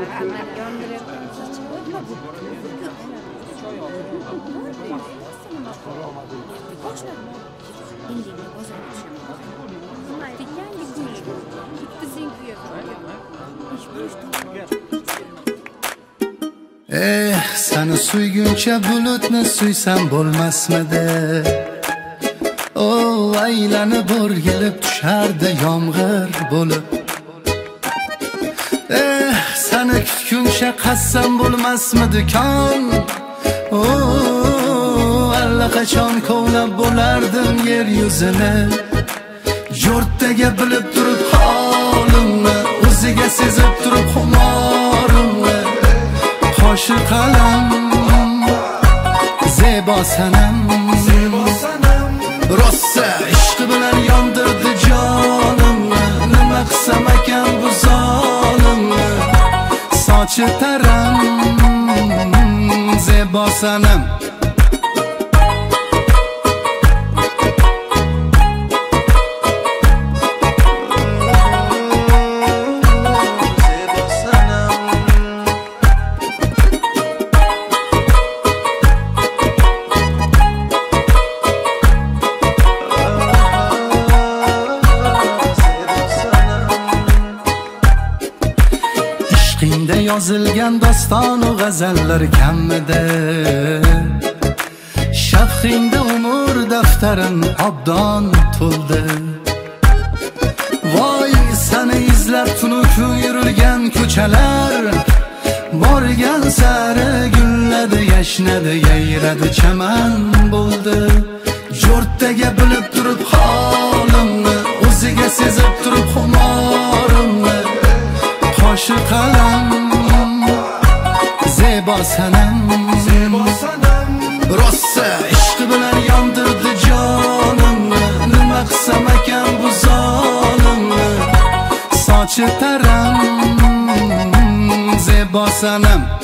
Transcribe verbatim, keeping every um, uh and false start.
Eh, seni suyguncha bulutni suysam bo'lmasmidi? Oh, aylanib o'rgilib tushardi yomg'ir bo'lib. Eh, seni kutguncha qassam bo'lmasmidi kon? Oh, allaqachon kovlab bo'lardim yer yuzini. Jo'rttaga bilib turib holimni, o'ziga sezib turib xumorimni. Qo'shi qalam, zebo sanam, rosa ishqi bilan yondirdi jonimni. Nima qilsam ekan bu zolimni? Sochi taram, zebo sanam. Ishqingda yozilgan doston va g'azallar kammidi? Shafqingda umr daftarim obdon to'ldi. Voy, seni izlab tunu kun yurilgan ko'chalar, borgan sari gulladi, yashnadi, yayradi, chaman bo'ldi. Jo'rttaga bilib turib holimni, o'ziga sezib turib xumorimni. Qo'shi qalam, zebo sanam, rosa ishqi bilan yondirdi jonimni. Nima qilsam ekan bu zolimni? Sochi taram, zebo sanam.